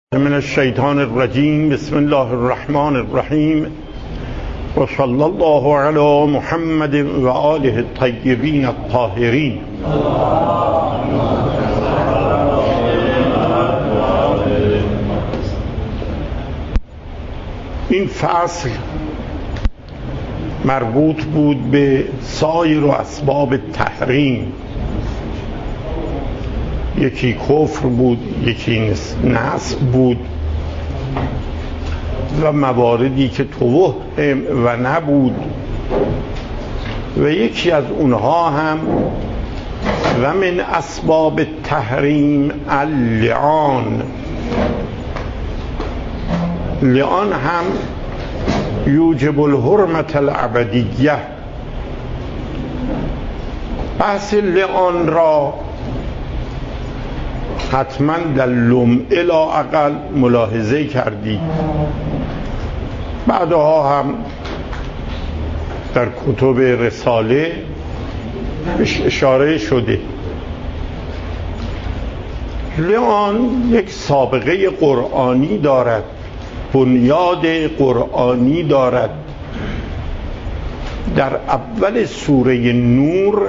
من الشیطان الرجیم. بسم الله الرحمن الرحیم و صلی الله علی محمد و آله الطیبین الطاهرین. این فصل مربوط بود به سایر و اسباب تحریم. یکی کفر بود، یکی نسب بود و مواردی که توهم و نبود و یکی از اونها هم و من اسباب تحریم اللعان. لعان هم یوجب الحرمت الابدیه. بحث لعان را حتما در لمعه لااقل ملاحظه کردید. بعدها هم در کتب رساله اشاره شده. لعان یک سابقه قرآنی دارد، بنیاد قرآنی دارد. در اول سوره نور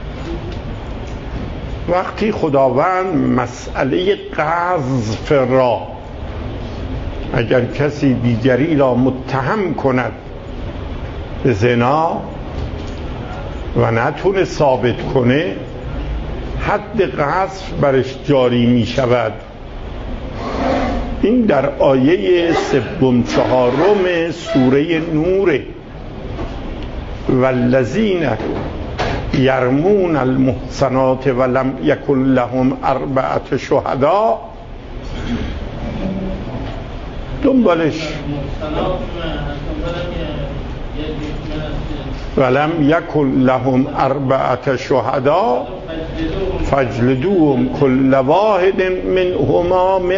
وقتی خداوند مسئله قذف را اگر کسی دیگری را متهم کند به زنا و نتونه ثابت کنه، حد قذف برش جاری می شود. این در آیه 3-4 سوره نوره. والذین یرمون المحصنات ولم یکن لهم 4 شهداء. دنبالش ولم یکن لهم 4 شهداء فاجلدوهم كل واحد منهم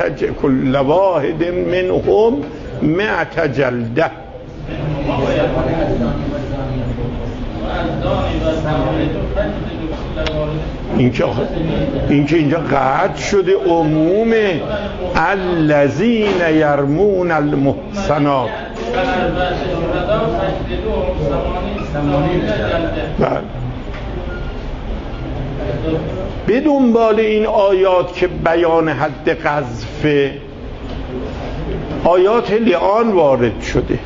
100 جلده. این که اینجا قطع شده عموم الذین یرمون المحصنات. به دنبال این آیات که بیان حد قذف، آیات لعان وارد شده.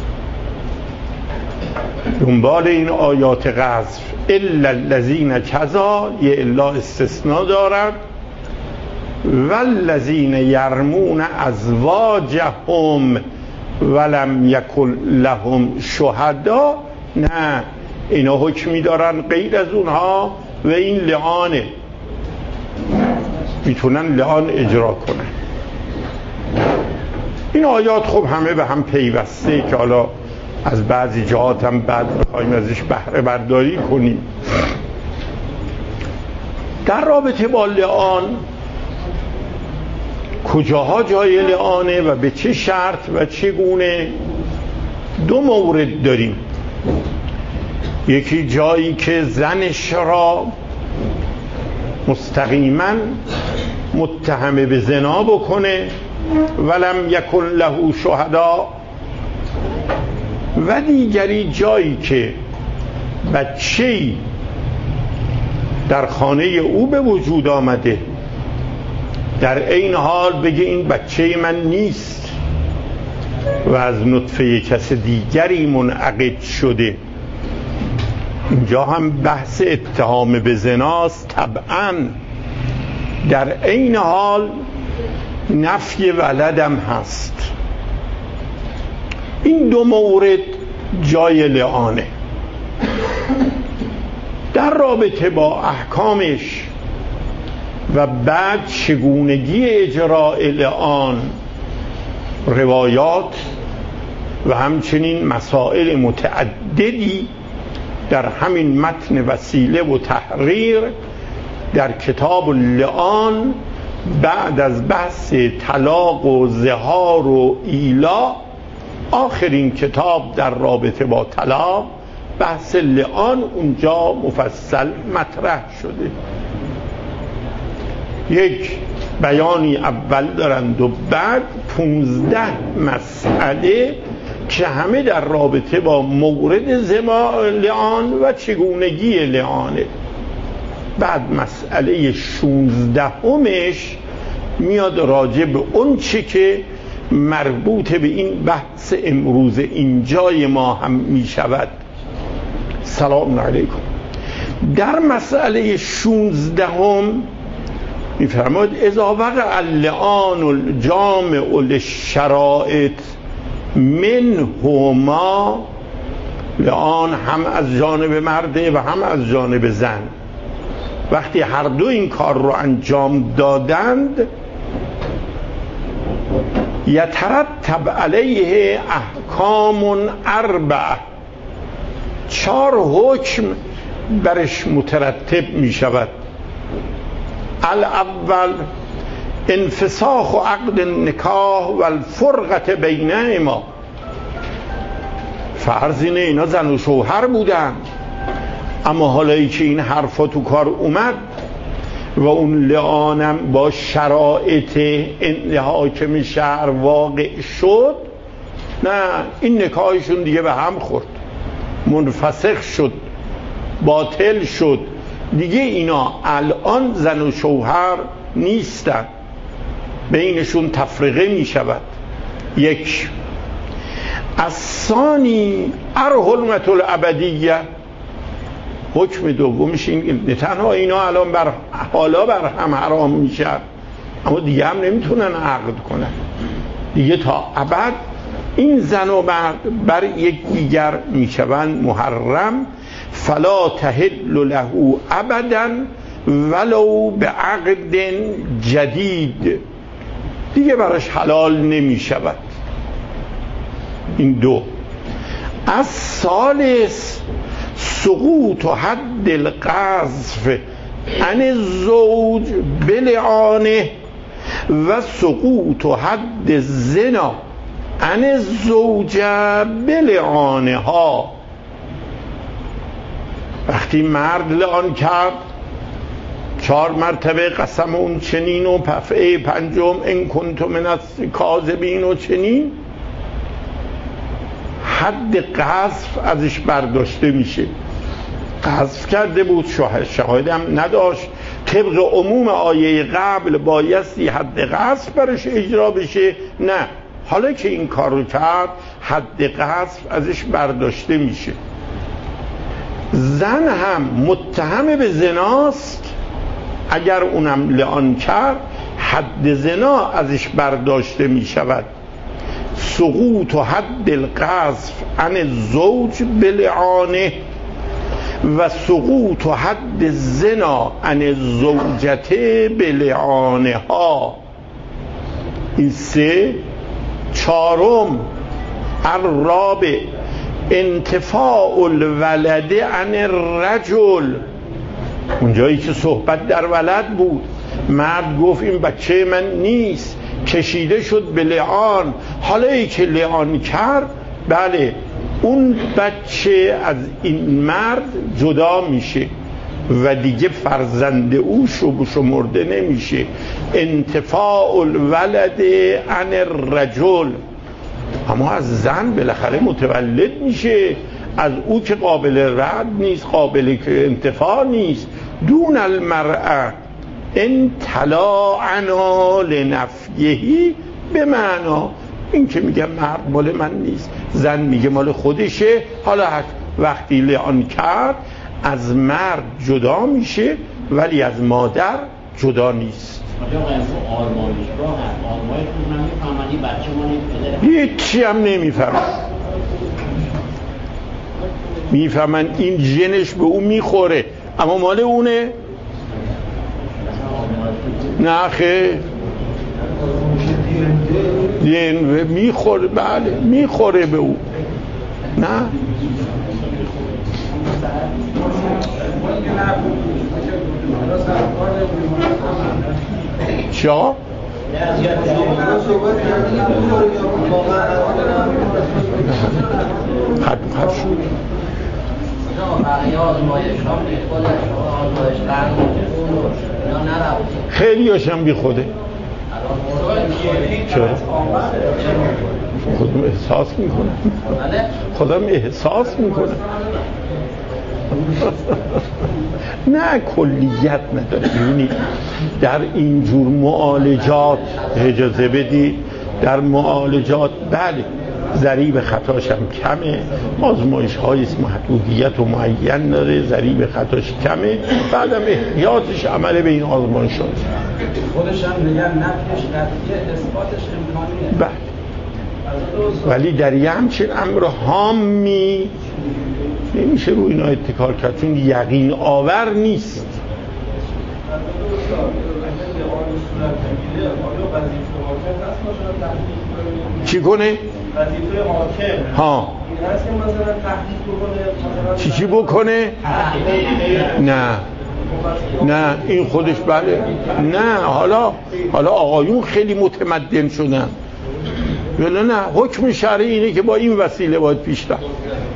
دنبال این آیات قذف الا الذین کذا، یه الا استثناء دارد. والذین یرمون ازواجهم ولم یکن لهم شهداء. نه، اینا حکمی دارن غیر از اونها و این لعانه، میتونن لعان اجرا کنن. این آیات خب همه به هم پیوسته که حالا از بعضی جهات هم بعد میخوایم ازش بهره برداری کنیم. در رابطه با لعان کجاها جای لعانه و به چه شرط و چگونه، 2 مورد داریم. یکی جایی که زنش را مستقیما متهم به زنا بکنه ولم یکن له شهداء، و دیگری جایی که بچه‌ای در خانه او به وجود آمده، در این حال بگه این بچه من نیست و از نطفه کس دیگری منعقد شده. اینجا هم بحث اتهام به زناست طبعا. در این حال نفی ولدم هست. این 2 مورد جای لعانه. در رابطه با احکامش و بعد چگونگی اجراء لعان روایات و همچنین مسائل متعددی در همین متن وسیله و تحریر در کتاب اللعان بعد از بحث طلاق و ظهار و ایلا، آخرین کتاب در رابطه با طلاق، بحث لعان اونجا مفصل مطرح شده. یک بیانی اول دارند و بعد 15 مسئله که همه در رابطه با مورد لعان و چگونگی لعانه. بعد مسئله 16 میاد راجع به اون چه که مربوط به این بحث امروز اینجای ما هم می شود. سلام علیکم. در مسئله 16 می فرماید اذا وقع اللعان الجامع للشرائط منهما، لعان هم از جانب مرده و هم از جانب زن، وقتی هر دو این کار رو انجام دادند، یترتب علیه احکام 4، 4 حکم برش مترتب می شود. الاول انفساخ عقد النکاح و الفرقه بینهما. فرض اینه اینا زن و شوهر بودن، اما حالا که این حرفا تو کار اومد و اون لعانم با شرایط حاکم شهر واقع شد، نه، این نکاحشون دیگه به هم خورد، منفسخ شد، باطل شد، دیگه اینا الان زن و شوهر نیستن، بینشون تفرقه می شود. یک. الثانی الحرمة الابدیه. حکم دومش این، نه تنها اینا الان حالا بر هم حرام میشن، اما دیگه هم نمیتونن عقد کنن دیگه، تا ابد این زن و مرد بر یکدیگر میشوند محرم. فلا تحل له ابدا ولو به عقد جدید، دیگه براش حلال نمیشود. این دو. از ثالث سقوط حد القذف عن الزوج بلعانه و سقوط حد الزنا عن الزوجه بلعانه ها. وقتی مرد لعان کرد 4 مرتبه قسم اون چنین و دفعه 5 ان کنت من الکاذبین و چنین، حد قذف ازش برداشته میشه. قذف کرده بود، شاهد هم نداشت، طبق عموم آیه قبل بایستی حد قذف برش اجرا بشه، نه، حالا که این کار رو کرد حد قذف ازش برداشته میشه. زن هم متهم به زناست، اگر اونم لعان کرد حد زنا ازش برداشته میشود. سقوط حد القذف عن الزوج بلعانه و سقوط حد الزنا عن الزوجته بلعانه ها. این 3. 4. الرابع انتفاع الولد عن الرجل. اونجایی که صحبت در ولد بود، مرد گفت این بچه من نیست، کشیده شد به لعان، حالا ای که لعان کرد، بله، اون بچه از این مرد جدا میشه و دیگه فرزند او شمرده نمیشه. انتفاع الولد عن الرجل. اما از زن بالاخره متولد میشه، از او که قابل رد نیست، قابل انتفاع نیست. دون المرأة ان تلاعنا لنفیهی، به معنا این که میگه مرد مال من نیست، زن میگه مال خودشه، حالا وقتی لعان کرد از مرد جدا میشه ولی از مادر جدا نیست. هیچی هم نمیفهمن، میفهمن این ژنش به اون میخوره اما مال اونه؟ نه خیر، میخوره، بله میخوره به اون، نه چا؟ خط شد خیلی هاشم بی خوده. چرا؟ خودم احساس میکنم، خودم احساس میکنم. نه کلیت نداره. ببینید در اینجور معالجات اجازه بدید، در معالجات بله ضریب خطاش هم کمه، آزمایش های محدودیت و معین داره، ضریب خطاش کمه، بعدم احتیاطش عمل به این آزمایش ها خودش هم میگن نفیش قطعیه، اثباتش امکانیه. بله ولی در یه همچین امر هامی نمیشه روی اینا اتکار کرد، چون یقین آور نیست. چی کنه؟ وظیفه حاکم ها این هست که مثلا تحقیق بکنه، چی بکنه؟ نه این خودش بله. نه حالا آقایون خیلی متمدن شدن، ولی نه حکم شرعی اینه که با این وسیله باید پیش رفت.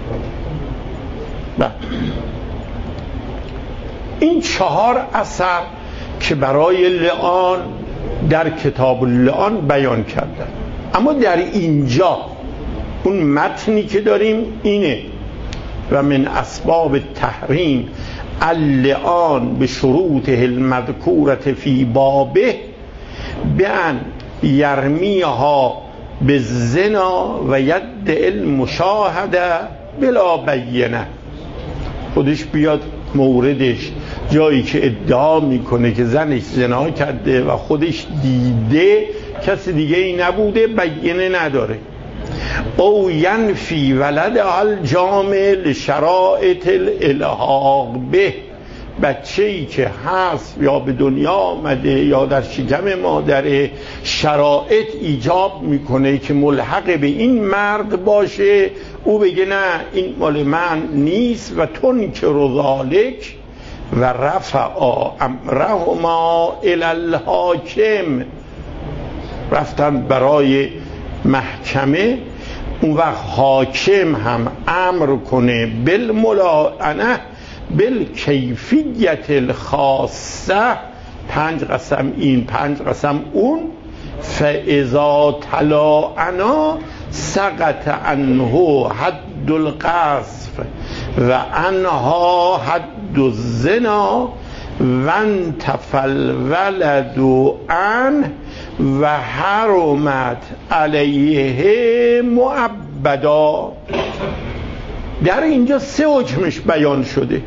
این 4 اثر که برای لعان در کتاب اللعان بیان کردن، اما در اینجا اون متنی که داریم اینه: و من اسباب تحریم اللعان به شروطه المذکورة فی بابه بأن یرمیها به زنا و ید المشاهده بلا بینه. خودش بیاد موردش جایی که ادعا میکنه که زنش زنا کرده و خودش دیده، کسی دیگه ای نبوده، بینه نداره. او ینفی ولد الجامع لشرائط الالحاق به، بچه‌ای که هست یا به دنیا آمده یا در شکم مادره شرایط ایجاب میکنه که ملحق به این مرد باشه، او بگه نه این مال من نیست و تنکر ذالک و رفع امرهما الی الحاکم، رفتن برای محکمه، اون وقت حاکم هم امر کنه بالملاعنه بالکیفیت الخاصه، 5 قسم این 5 قسم اون، فاذا تلاعنا سقط عنه حد القذف و عنها حد الزنا و انتفى الولد عنه و حرمت علیه مؤبدا. در اینجا 3 حکمش بیان شده: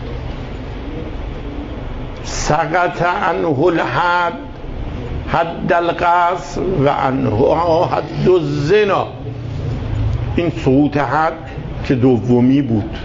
سقط عنه الحد، حد القذف و عنه حد الزنا. این سقوط حد که دومی بود.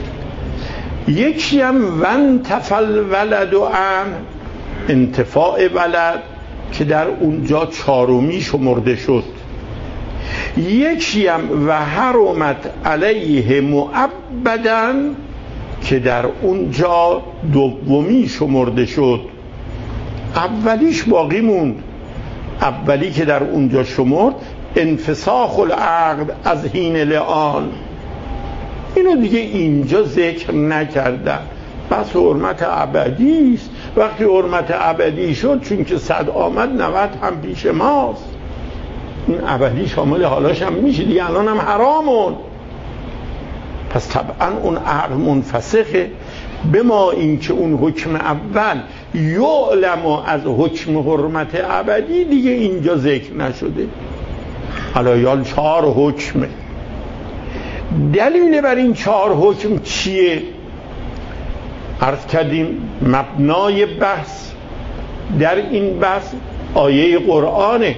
یکی هم وانتفى الولد عنه، انتفاع ولد که در اونجا 4می شمرده شد. یکی هم و حرمت علیه مؤبدا که در اونجا 2می شمرده شد. اولیش باقی موند. اولی که در اونجا شمرد انفساخ العقد از حین لعان، اینو دیگه اینجا ذکر نکردن. بس حرمت ابدی است. وقتی حرمت ابدی شد، چون که 100 آمد 90 هم پیش ماست، این ابدی شامل حالاش هم میشه دیگه، الان هم حرامون. پس طبعا اون عقد منفسخه، به ما این که اون حکم اول یعلم از حکم حرمت ابدی دیگه اینجا ذکر نشده. حالا یا 4 حکمه. دلیل بر این 4 حکم چیه؟ عرض کردیم مبنای بحث در این بحث آیه قرآنه: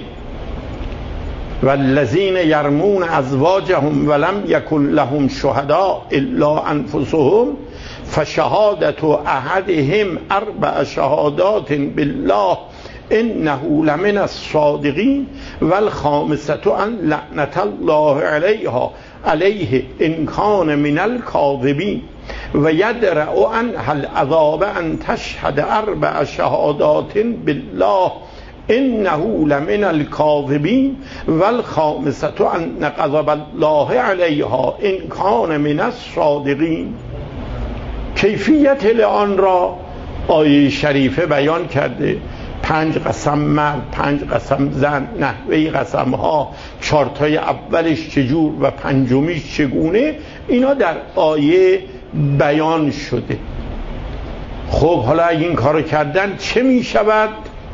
والذین یرمون ازواجهم ولم یکن لهم شهداء الا انفسهم فشهادة احدهم 4 شهادات بالله انه لمن الصادقین والخامسة ان لعنة الله علیه ان کان من الکاذبین و یدرأ عنها العذاب ان تشهد 4 شهادات بالله انه لمن الکاذبین والخامسة ان غضب الله علیها ان کان من الصادقین. کیفیت لعان را آیه شریفه بیان کرده. 5 قسم مرد 5 قسم زن، نحوه قسم ها 4 تای اولش چجور و 5میش چگونه، اینا در آیه بیان شده. خب حالا اگه این کارو کردن چه می شود؟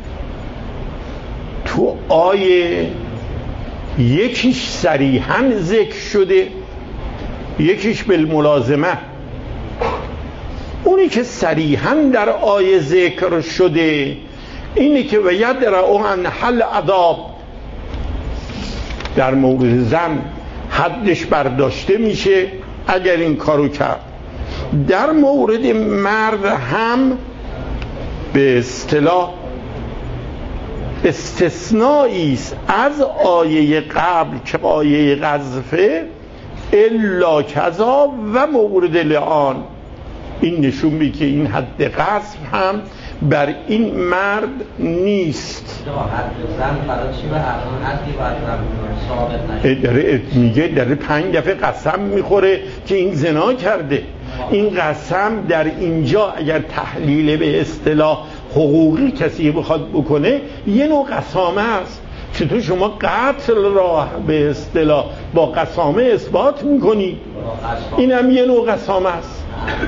تو آیه یکیش صریحاً ذکر شده، یکیش بالملازمه. اونی که صریحاً در آیه ذکر شده اینی که و یدرأ عن حل عذاب، در مورد زن حدش برداشته میشه اگر این کارو کرد. در مورد مرد هم به اصطلاح استثنایی است از آیه قبل که آیه قذفه، الا کذا و مورد لعان. این نشون میده که این حد قذف هم بر این مرد نیست. داره میگه داره 5 دفعه قسم میخوره که این زنا کرده. این قسم در اینجا اگر تحلیل به اصطلاح حقوقی کسی بخواد بکنه یه نوع قسامه است. چطور شما قتل را به اصطلاح با قسامه اثبات میکنی؟ این هم یه نوع قسامه است.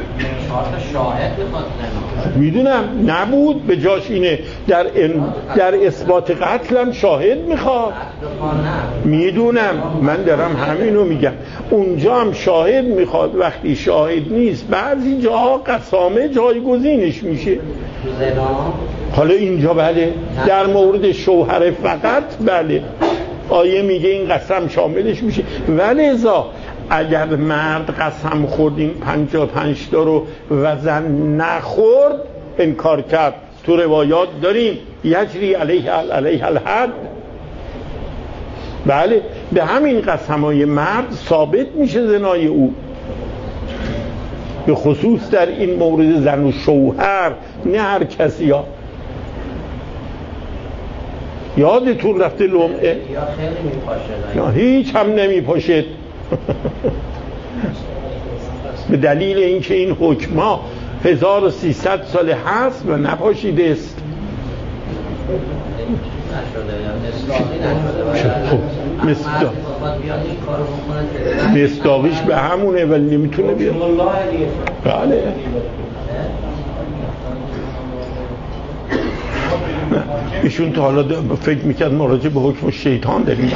میدونم نبود به جاش اینه در اثبات قتل هم شاهد میخواد. میدونم، من دارم همینو میگم. اونجا هم شاهد میخواد. وقتی شاهد نیست بعضی جاها قسامه جایگزینش میشه. حالا اینجا بله، در مورد شوهر فقط بله آیه میگه این قسم شاملش میشه. ولی ازا اگر مرد قسم خورد این 55 تا رو و زن نخورد انکار کرد، تو روایات داریم یجری علیه الحد. بله به همین قسمای مرد ثابت میشه زنای او، به خصوص در این مورد زن و شوهر، نه هر کسی ها. یادتون رفته لمعه یا هیچ هم نمی پاشد به دلیل اینکه این حکما 1300 سال هست و نپاشیده است. مصداقیش به همونه ولی نمیتونه بیاد. بله ایشون تا حالا فکر میکرد ما راجع به حکم شیطان داریم.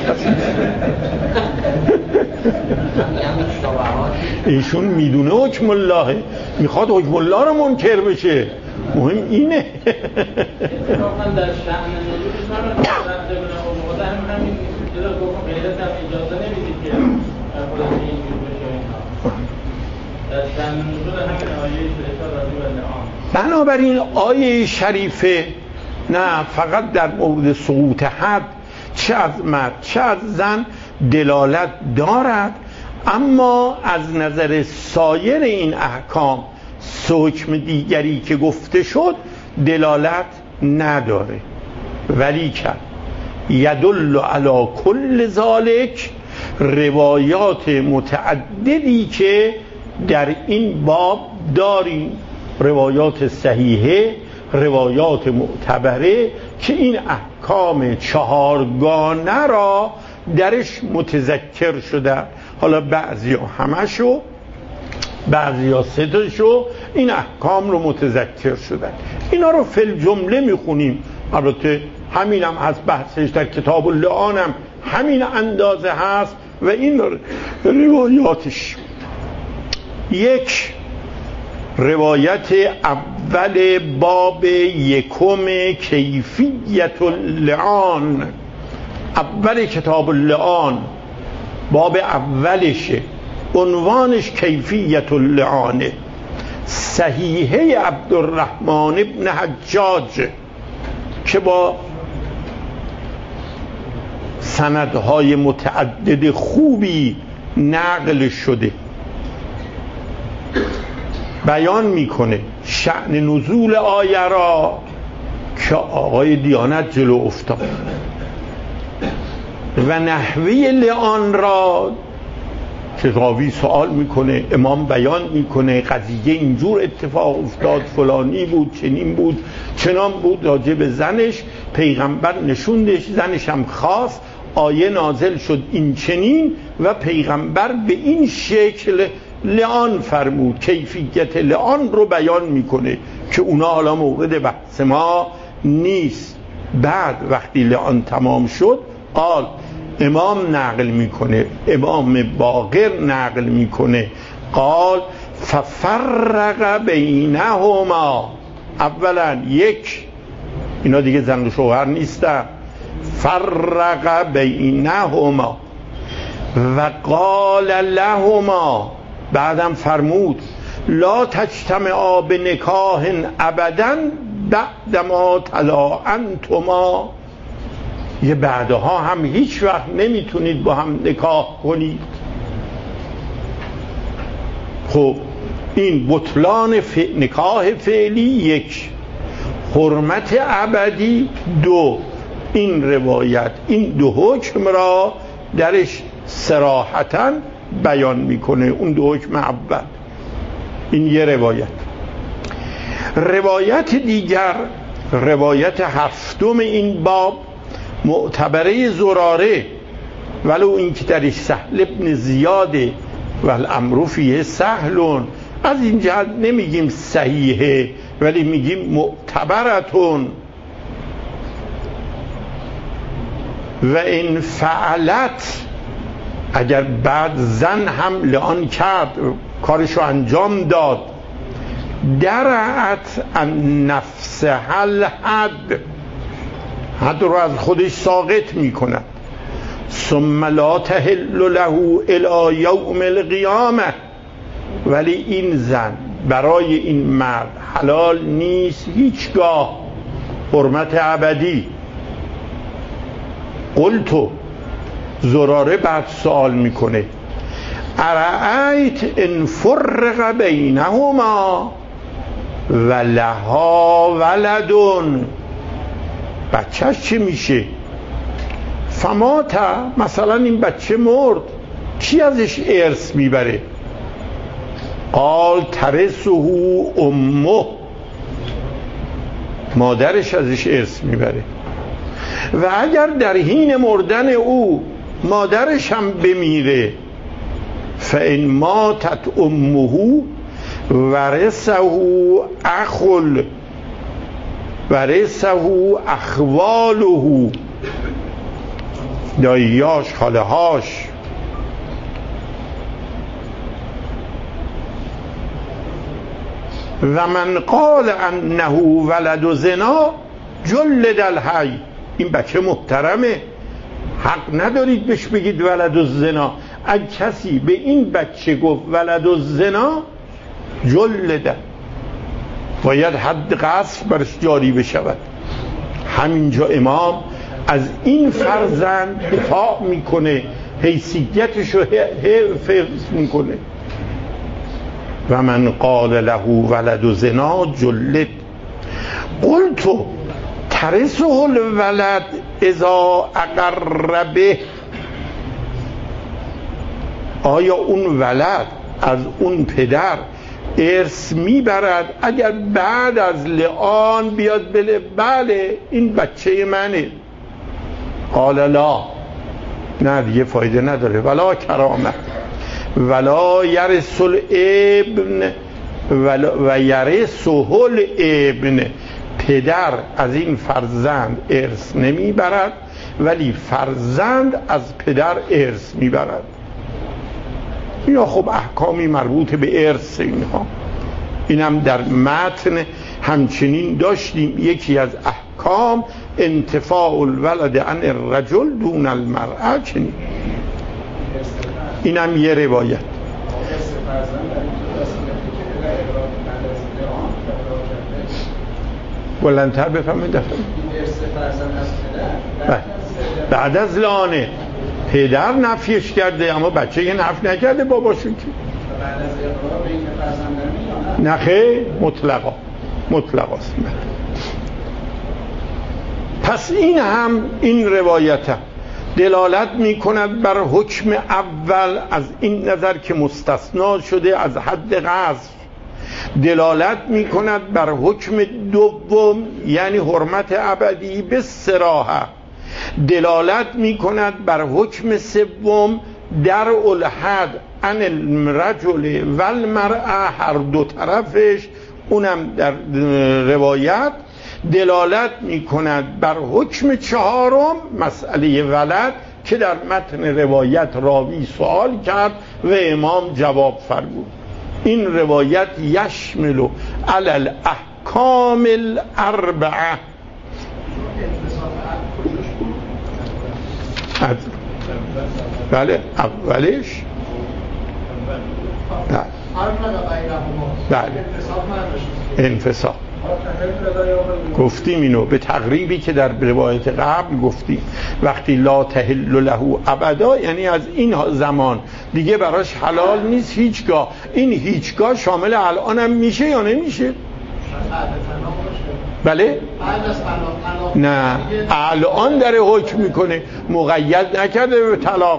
ایشون میدونه حکم الله، میخواد حکم الله رو منکر بشه. مهم اینه. در شأن نزولش من رفته بودم و موقع همین چیزا گفتم غیرت هم اجازه نمیدید که خودش اینجور بشه اینا. در شأن نزول همین آیه شریفه راضی و لعان. بنابراین آیه شریفه نه فقط در مورد سقوط حد چه از مرد چه از زن دلالت دارد، اما از نظر سایر این احکام حکم دیگری که گفته شد دلالت نداره. ولی که یدل علی کل ذالک، روایات متعددی که در این باب داریم، روایات صحیحه، روایات معتبره که این احکام 4گانه را درش متذکر شده. حالا بعضیا همشو، بعضیا 3 تاشو این احکام رو متذکر شدن. اینا رو فی الجمله میخونیم. البته همین هم از بحثش در کتاب اللعان هم همین اندازه هست و این روایاتش. یک روایت اول باب 1 کیفیت اللعان، اول کتاب اللعان باب اولشه، عنوانش کیفیت اللعانه. صحیحه عبدالرحمن ابن حجاج که با سندهای متعدد خوبی نقل شده بیان میکنه شأن نزول آیه را که آقای دیانت جلو افتاد و نحوه لعان را که راوی سوال میکنه، امام بیان میکنه قضیه اینجور اتفاق افتاد، فلانی بود، چنین بود، چنان بود، راجع به زنش پیغمبر نشوندش، زنش هم خواست، آیه نازل شد این چنین و پیغمبر به این شکل لعان فرمود، کیفیت لعان رو بیان میکنه که اونا حالا مورد بحث ما نیست. بعد وقتی لعان تمام شد قال، امام نقل میکنه، امام باقر نقل میکنه، قال ففرق بینهما، اولا یک، اینا دیگه زن و شوهر نیستن، فرق بینهما و قال لهما، بعدم فرمود لا تجتمعا به نکاح ابدا بعدما تلاعنتما، یه بعدها هم هیچ وقت نمیتونید با هم نکاح کنید. خب این بطلان نکاح فعلی یک، حرمت ابدی دو. این روایت این دو حکم را درش صراحتاً بیان میکنه، اون دو حکم اول. این یه روایت. روایت دیگر، روایت هفتم این باب، معتبره زراره، ولو این که درش سهل ابن زیاده و الامر فیه سهلون، از این جهت نمیگیم صحیحه ولی میگیم معتبرتون. و این فعلت، اگر بعد زن هم لعان کرد، کارشو انجام داد، درعت ان نفسها الحد، حد رو از خودش ساقط میکند، ثم لا تحل له الی یوم القیامه، ولی این زن برای این مرد حلال نیست هیچگاه، حرمت ابدی. قلتو، زراره بعد سوال میکنه، ارأیت ان فرق بینهما و لها ولدون، بچهش چه میشه؟ فمات، مثلا این بچه مرد، کی ازش ارث میبره؟ قال ترثه امه، مادرش ازش ارث میبره. و اگر در حین مردن او مادرش هم بمیره، فان ماتت امه ورثه اخواله، داییاش، خاله هاش. و من قال انه ولد زنا جلد الحی، این بچه محترمه، حق ندارید بهش بگید ولد الزنا. اگه کسی به این بچه گفت ولد الزنا جلده، باید حد قذف برش جاری بشود. همینجا امام از این فرزند دفاع میکنه، حیثیتش رو حفظ میکنه. و من قال له ولد زنا جلد. قلتو ترثه الولد اذا اقر به، آیا اون ولد از اون پدر ارث میبرد اگر بعد از لعان بیاد بله این بچه منه؟ قال لا، نه دیگه فایده نداره. ولا کرامت ولا یرث الابن و یرثه الابن، پدر از این فرزند ارث نمیبرد ولی فرزند از پدر ارث میبرد. یا خب احکامی مربوط به ارث اینها، اینم در متن همچنین داشتیم. یکی از احکام انتفاع الولد عن الرجل دون المرأة، چنین اینم یه روایت. بلندتر بفهمید دفعه. بعد از لانه پدر نفیش کرده اما بچه یه نفی نکرده باباشون که بعد از اقرار به این فرزندانی یا نه؟ نخه مطلقا است. پس این هم این روایت هم. دلالت می کند بر حکم اول از این نظر که مستثنا شده از حد قذف، دلالت می کند بر حکم دوم یعنی حرمت ابدی به صراحه، دلالت می کند بر حکم سوم در الحد عن الرجل و المرأه، هر دو طرفش، اونم در روایت دلالت می کند بر حکم چهارم مسئله ولد که در متن روایت راوی سوال کرد و امام جواب فرمود. این روایت یشمل علی الاحکام الاربعه. بله اولش بله انفصال گفتیم، اینو به تقریبی که در روایت قبل گفتیم، وقتی لا تحل له ابدا یعنی از این زمان دیگه براش حلال نیست هیچگاه. این هیچگاه شامل الان هم میشه یا نمیشه؟ بله؟ نه، الان داره حکم میکنه، مقید نکرده به طلاق،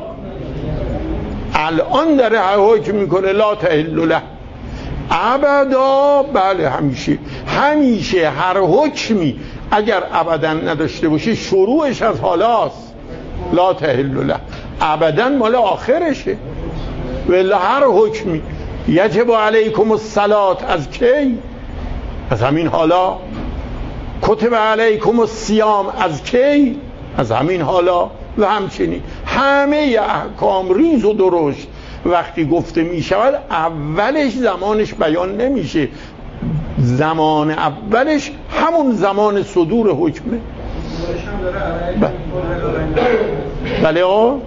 الان داره حکم میکنه لا تحل له ابدا. بله همیشه هر حکمی اگر ابدا نداشته باشه شروعش از حالاست، لا تحل له ابدا مال آخرشه. ولی هر حکمی یجب علیکم الصلاة از کی؟ از همین حالا. کتب علیکم الصیام از کی؟ از همین حالا. و همچنین همه احکام ریز و درشت وقتی گفته می شود اولش زمانش بیان نمیشه، زمان اولش همون زمان صدور حکمه. بله آقا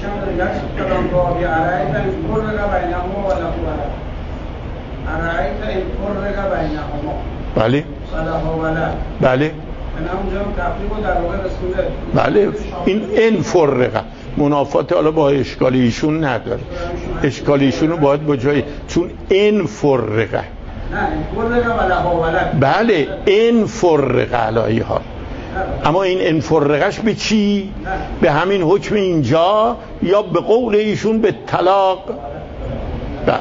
بله بله بله این انفرقه منافات حالا با اشکال ایشون نداره، اشکال ایشون رو باید با جای، چون انفرقه بله انفرقه علایی ها، اما این انفرقش به چی؟ به همین حکم اینجا یا به قول ایشون به طلاق. بله.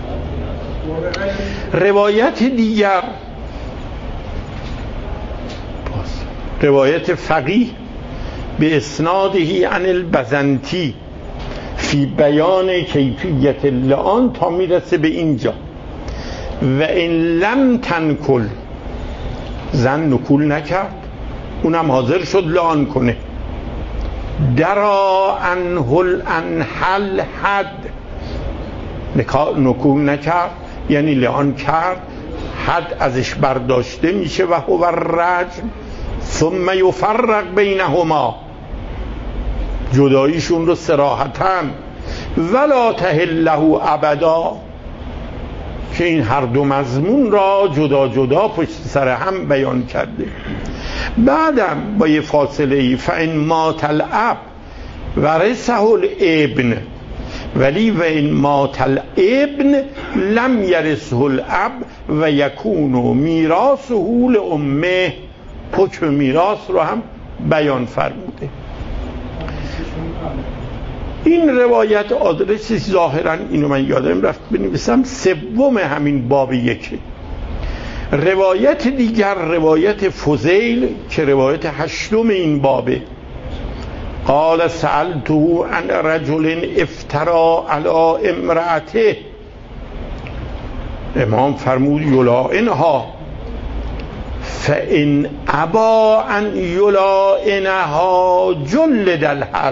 روایت دیگر، روایت فقیه به اسنادهی عن البزنتی فی بیان کیفیت اللعان تا میرسه به اینجا و این لم تنکل، زن نکول نکرد اونم حاضر شد لعان کنه، درا انحل انحل حد، نکول نکرد یعنی لعان کرد، حد ازش برداشته میشه و هو الرجم، ثم یفرق بینهما، جداییشون رو صراحتاً، ولا تحل له ابدا، که این هر دو مضمون را جدا جدا پشت سر هم بیان کرده. بعدم با یه فاصله فإن مات الاب ورثه الابن، ولی و این مات الابن لم یرثه الاب و یکون میراثه لامه، حکم میراث رو هم بیان فرموده. این روایت آدرسی ظاهرا اینو من یادم رفت بنویسم، سوم همین باب یکه. روایت دیگر روایت فضیل که روایت هشتم این بابه، قال سألته عن رجل افترا علی امرأته، امام فرمود یلائنها، فإن ابا ان یلائنها جلد الحد،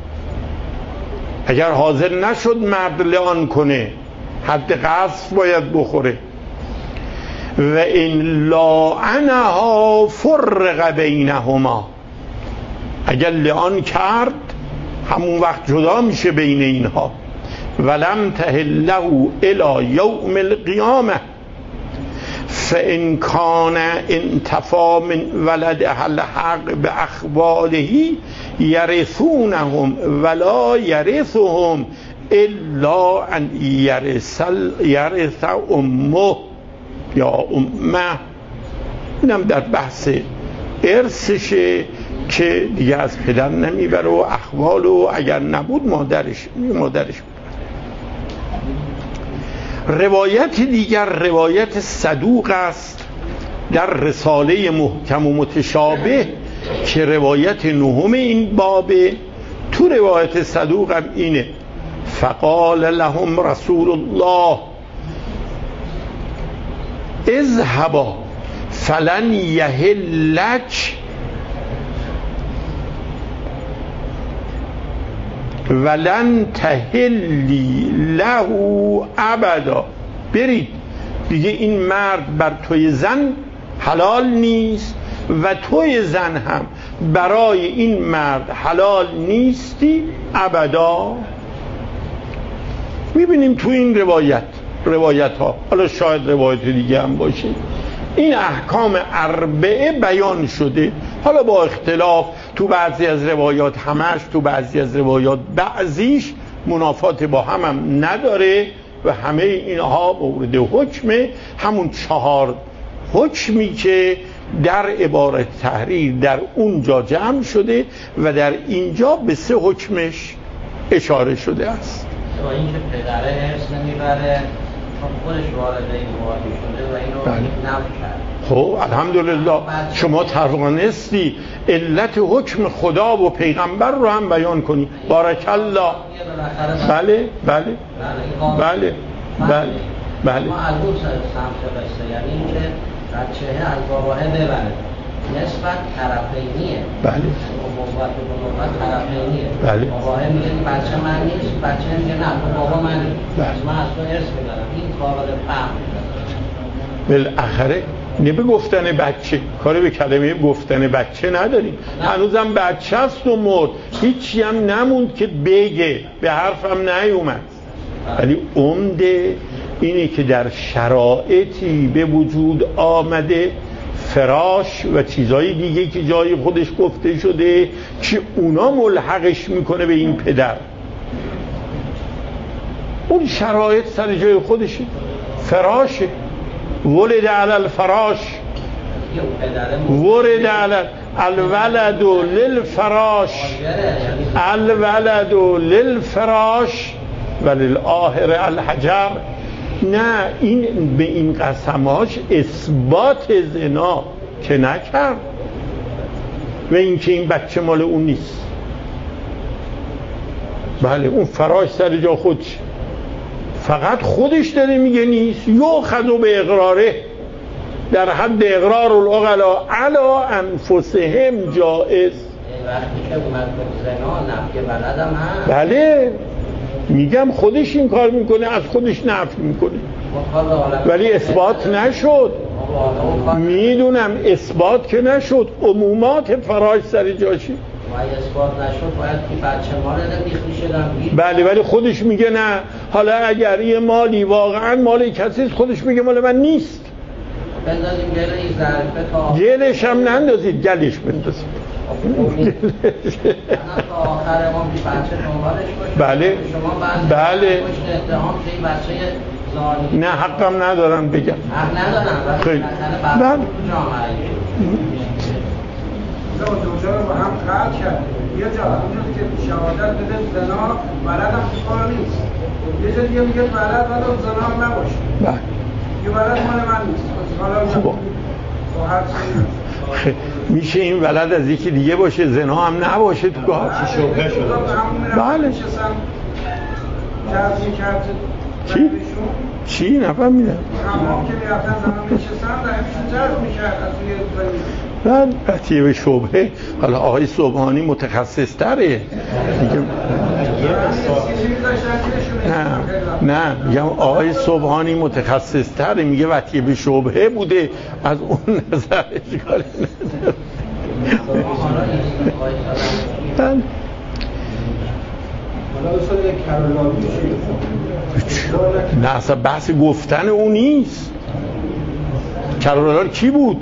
اگر حاضر نشد مرد لعان کنه حد قذف باید بخوره، و این لعنها فرق بینهما، اگر لعان کرد همون وقت جدا میشه بین اینها، ولم تحل له الی یوم القیامه، فإن کان انتفا من ولدها الحق باخواله یرثونهم ولا یرثهم الا ان یرث امه یا امه. اینم در بحث ارثشه که دیگه از پدر نمیبره و اخوال و اگر نبود مادرش بود. روایت دیگر روایت صدوق است در رساله محکم و متشابه که روایت نهم این بابه. تو روایت صدوق هم اینه: فقال لهم رسول الله اذهبا فلن یحلک ولن تحلی له ابدا. برید دیگه این مرد بر توی زن حلال نیست و توی زن هم برای این مرد حلال نیستی ابدا. میبینیم تو این روایت ها، حالا شاید روایت دیگه هم باشه، این احکام اربعه بیان شده، حالا با اختلاف تو بعضی از روایات همش، تو بعضی از روایات بعضیش منافات با هم نداره و همه اینها مورد حکمه، همون 4 حکمی که در عبارت تحریر در اونجا جمع شده و در اینجا به 3 حکمش اشاره شده است. با اینکه پدره حرص نمیبره چون خودش وارد این موادی شده و اینو نفی کرد. خب الحمدلله شما توانستی علت حکم خدا و پیغمبر رو هم بیان کنی. بارک الله. بله بله بله بله بله. ما از اون سمت قصه، یعنی اینکه بچه از باباه ببره نسبت طرفینیه. بله. بابات طرفینیه. بله. باباه میگه بچه من نیست، بچه میگه نه بابا من نیست. من از تو ارث می‌برم. این قابل فهم. بالاخره نبه گفتن بچه، کاری به کلمه گفتن بچه نداریم. هنوزم بچه است و مرد، هیچی هم نموند که بگه، به حرفم نیومد. ولی عمده اینه که در شرایطی به وجود آمده، فراش و چیزهای دیگه که جای خودش گفته شده، که اونا ملحقش میکنه به این پدر. اون شرایط سر جای خودشه، فراشه. ولد علی الفراش، ولد علی الولد للفراش، الولد للفراش وللآخر الحجر. نه، این به این قسماش اثبات زنا که نکرد و اینکه این بچه مال اون نیست. بله اون فراش سر جا خودش، فقط خودش داره میگه نیست. یؤخذ به اقراره، در حد اقرار العقلا علی انفسهم جائز. وقتی که اومد زنا نفی بلدم هست. بله میگم خودش این کار میکنه، از خودش نفی میکنه ولی اثبات نشد. میدونم اثبات که نشد، عمومات فراش سر جاشی. اثبات نشد باید که بچه مال بیخی شدن. بله ولی خودش میگه نه. حالا اگر یه مالی واقعا مال کسی، خودش میگه مال من نیست. بندازیم گله ظرفه تا گلش هم نندازید، گلش بندازید. تا آخر ما بی بچه دنبالش باشه. بله بله. نه حقم ندارم بگم. حق ندارم. خیلی. بله. دوجا رو با هم قطع کرد. یه جا اونجوری که شهادت بده زنا بلد هم کار نیست. یه جا دیگه میگه بلد ولی زنا هم نباشه. بله. یه بلد مال من نیست. حالا با هر چیزی میشه این ولد از یکی دیگه باشه، زنا هم نباشه تو کار. شبهه شده. بله. چی؟ چی؟ نفهمیدم. همون که میرفتن زمان میشستن و همیشون جرد میکرد از توی زمین. قطعیه به شبهه. حالا آقای صبحانی متخصص تره. نه میگم آقای صبحانی متخصص تره، میگه وطیه به شبهه بوده، از اون نظر اشکالی نداره. نه اصلا بحث گفتن اون نیست. کرولال کی بود؟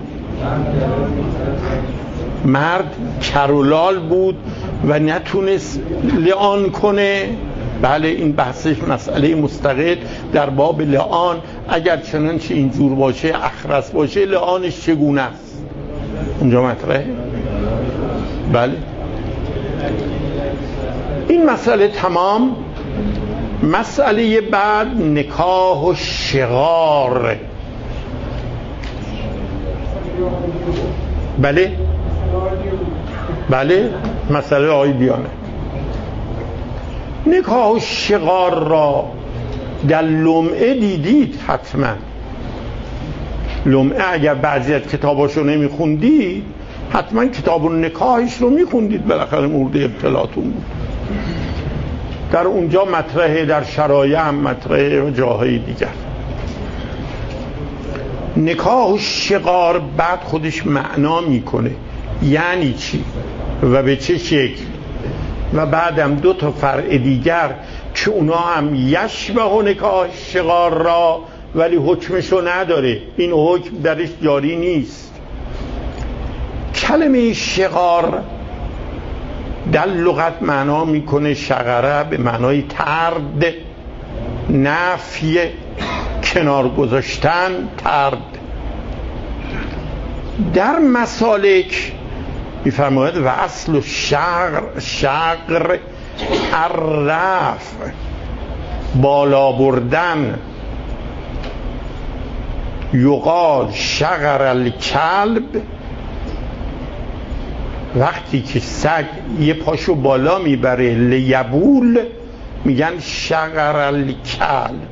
مرد کرولال بود و نتونست لعان کنه. بله این بحثش مسئله مستقل در باب لعان. اگر چنانچه اینجور باشه، اخرس باشه، لعانش چگونه است اونجا مطرحه. بله. این مسئله تمام. مسئله بعد نکاح و شغار. بله بله، مسئله آقای دیانه. نکاح و شغار را در لمعه دیدید حتما. لمعه اگر بعضی از کتاباشو نمیخوندید حتما کتاب نکاحش رو میخوندید، بالاخره مورد ابتلاتون بود. در اونجا مطرحه، در شرایع هم مطرحه و جاهای دیگر. نکاح و شغار بعد خودش معنا میکنه یعنی چی و به چه شکل، و بعدم دو تا فرع دیگر که اونا هم یشبه و نکاح شغار را ولی حکمشو نداره، این حکم درش جاری نیست. کلمه شغار در لغت معنا میکنه شغره، به معنای طرد، نفی، کنار گذاشتن، طرد. در مسالک میفرماید و اصل شغر الرفع، بالا بردن. یقال شغر الکلب، وقتی که سگ یه پاشو بالا میبره لیبول میگن شغر الکلب.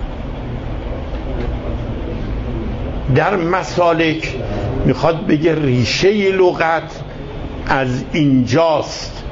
در مسالک میخواد بگه ریشه لغت از اینجاست،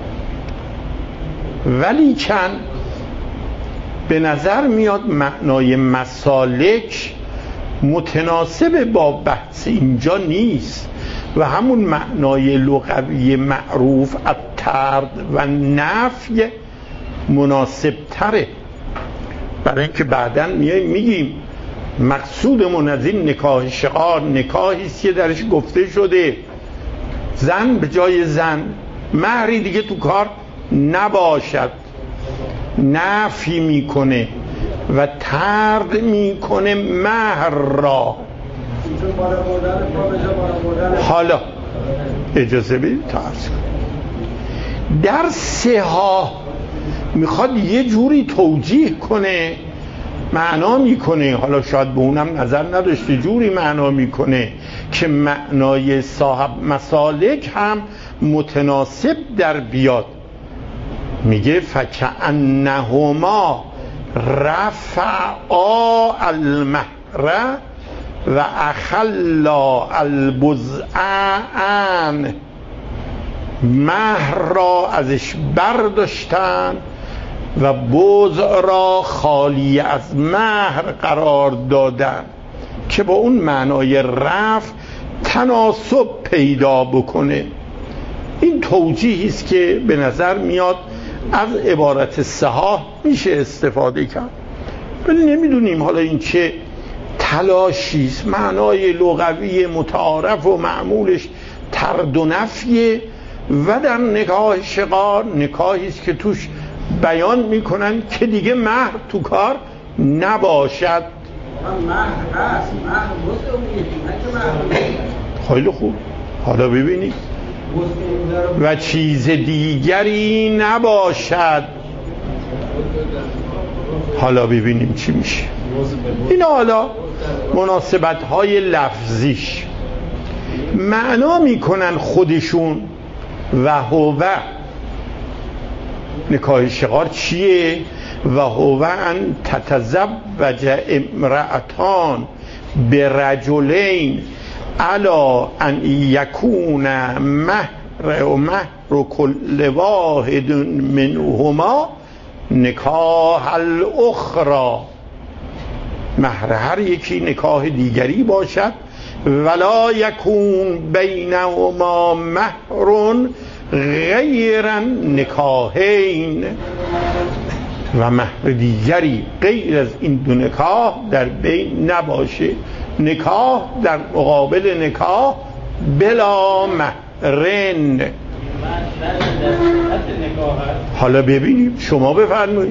ولی چند به نظر میاد معنای مسالک متناسب با بحث اینجا نیست و همون معنای لغوی معروف الطرد و نفی مناسب تره. برای اینکه بعداً میگیم مقصودمون از این نکاح شغار نکاحی است که درش گفته شده زن به جای زن، مهری دیگه تو کار نباشد، نفی میکنه و طرد میکنه مهر را. حالا اجازه بدید تا عرض کنم. در سها میخواد یه جوری توجیه کنه، معنا میکنه، حالا شاید به اونم نظر نداشته، جوری معنا میکنه که معنای صاحب مسالک هم متناسب در بیاد. میگه فکأنهما رفعا المهر و اخلا البزعان، مهر را ازش برداشتن و بزع را خالی از مهر قرار دادن که با اون معنای رفع تناسب پیدا بکنه. این توجیهی است که به نظر میاد از عبارت سها میشه استفاده کرد، ولی نمیدونیم حالا این چه تلاشی است. معنای لغوی متعارف و معمولش طرد و نفیه و در نکاح شغار نکاحی است که توش بیان میکنن که دیگه مهر تو کار نباشد. مهر هست، مهر خیلی خوب. حالا ببینید و چیز دیگری نباشد. حالا ببینیم چی میشه. این حالا مناسبت های لفظیش معنا میکنن خودشون. و هو نکاح شغار چیه؟ و هو ان تتزوج امرأتان برجلین علا ان یکون مهر و مهر کل واحد منهما نکاح الاخرى، مهر هر یکی نکاح دیگری باشد، ولا یکون بینهما مهر غیر نکاحین، و مهر دیگری غیر از این دو نکاح در بین نباشه. نکاح در مقابل نکاح بلا مهرن. حالا ببینیم، شما بفرمایید.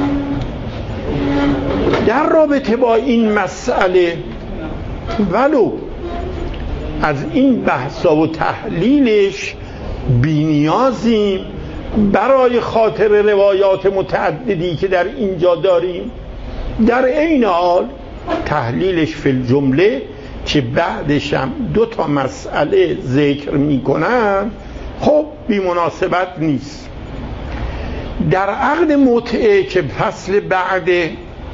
در رابطه با این مسئله ولو از این بحثا و تحلیلش بی‌نیازیم برای خاطر روایات متعددی که در اینجا داریم. در عین حال تحلیلش فی الجمله که بعدش هم 2 مسئله ذکر میکنن خب بی مناسبت نیست. در عقد متعه که فصل بعده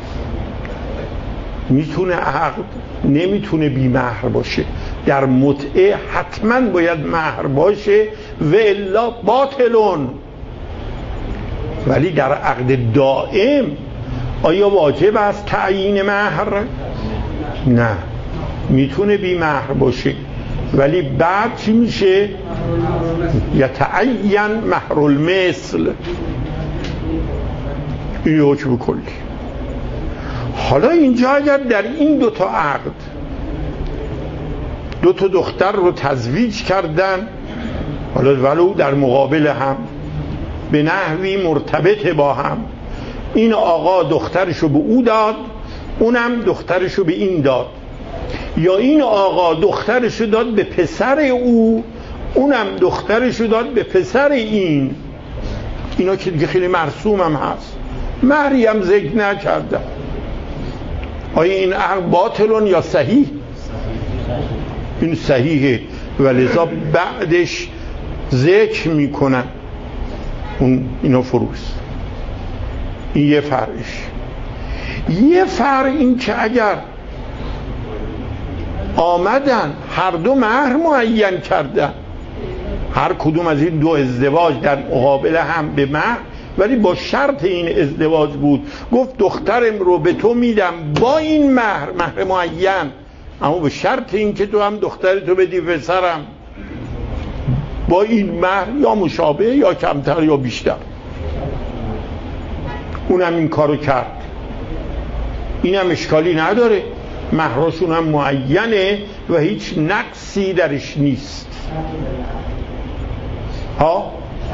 میتونه عقد نمیتونه بی مهر باشه، در متعه حتما باید مهر باشه و الا باطلون. ولی در عقد دائم آیا واجب است تعیین مهر؟ نه، میتونه بی مهر باشه ولی بعد چی میشه؟ یتعین مهر المثل. این حکم کلی. حالا اینجا اگر در این 2 عقد 2 دختر رو تزویج کردن، حالا ولو در مقابل هم به نحوی مرتبط با هم، این آقا دخترشو به او داد، اونم دخترشو به این داد، یا این آقا دخترشو داد به پسر او، اونم دخترشو داد به پسر این، اینا که دیگه خیلی مرسوم هم هست، مهری هم ذکر نکردن. آیا این عقد باطلون یا صحیح؟ این صحیحه و لذا بعدش ذکر میکنن اینا فروز. این یه فرقش. یه فرق این که اگر آمدن هر 2 مهر معین کردن، هر کدوم از این 2 ازدواج در مقابل هم به مهر، ولی با شرط این ازدواج بود، گفت دخترم رو به تو میدم با این مهر معین، اما به شرط این که تو هم دخترتو بدی پسرم با این مهر، یا مشابه یا کمتر یا بیشتر. اونم این کارو کرد، اینم اشکالی نداره، مهرشون هم معینه و هیچ نقصی درش نیست. ها؟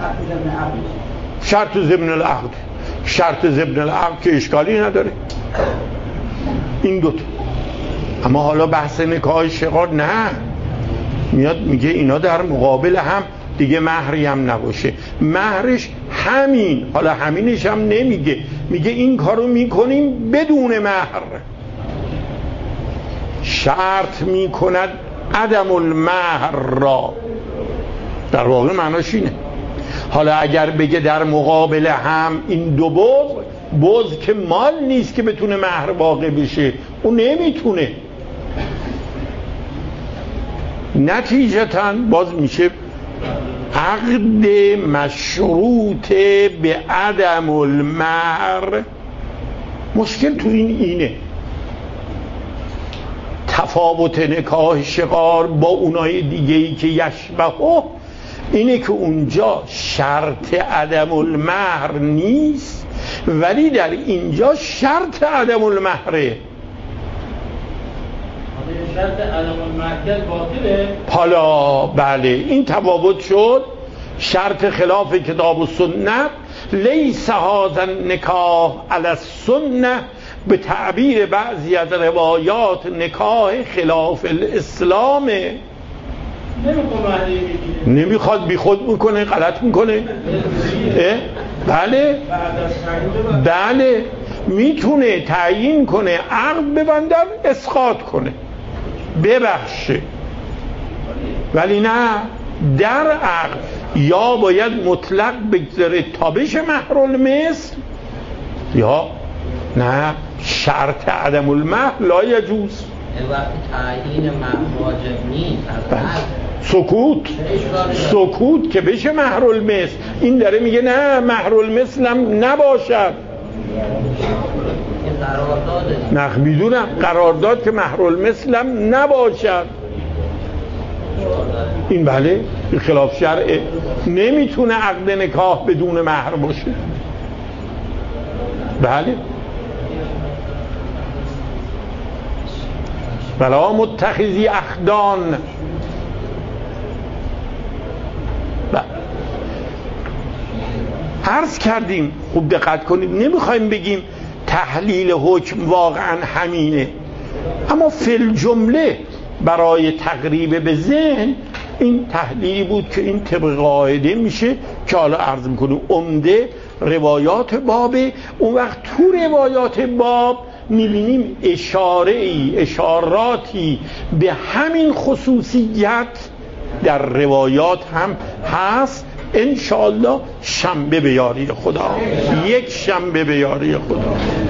شرط ضمن العقد، شرط ضمن العقد که اشکالی نداره. این 2. اما حالا بحث نکاح شغار نه، میاد میگه اینا در مقابل هم دیگه مهری هم نباشه، مهرش همین، حالا همینش هم نمیگه، میگه این کارو میکنیم بدون مهر، شرط میکند عدم المهر را. در واقع معناش اینه. حالا اگر بگه در مقابل هم این 2 بز که مال نیست که بتونه مهر واقع بشه، اون نمیتونه، نتیجتاً باز میشه عقد مشروط به عدم المهر. مشکل تو اینه تفاوت نکاح شغار با اونای دیگه‌ای که یشبهه اینه که اونجا شرط عدم المهر نیست، ولی در اینجا شرط عدم المهره. شرط عدم المهر باطله. حالا بله این تفاوت شد. شرط خلاف کتاب و سنت، لیس هذا النکاح علی السنه، به تعبیر بعضی از روایات نکاح خلاف الاسلامه. نمیخواد بی خود میکنه، غلط میکنه. بله میتونه تعیین کنه، عقد ببندن، اسقاط کنه، ببخشه، ولی نه در عقد یا باید مطلق بگذاره تا بشه مهر المثل، یا نه شرط عدم المهر لا یجوز. وقتی تعیین مهر واجب نیست، سکوت که بشه مهر المثل. این داره میگه نه مهر المثل هم نباشد. نه میدونم قرارداد که مهر المثل هم نباشد. این بله خلاف شرعه، نمیتونه عقد نکاح بدون مهر باشه. بله ولا متخذی اخدان. عرض کردیم، خوب دقت کنید، نمیخوایم بگیم تحلیل حکم واقعا همینه، اما فی الجمله برای تقریب به ذهن این تحلیلی بود که این طبق قاعده میشه که حالا عرض میکنیم عمده روایات بابه. اون وقت تو روایات باب میبینیم اشاراتی به همین خصوصیت در روایات هم هست. انشاءالله شنبه به یاری خدا، یک شنبه به یاری خدا.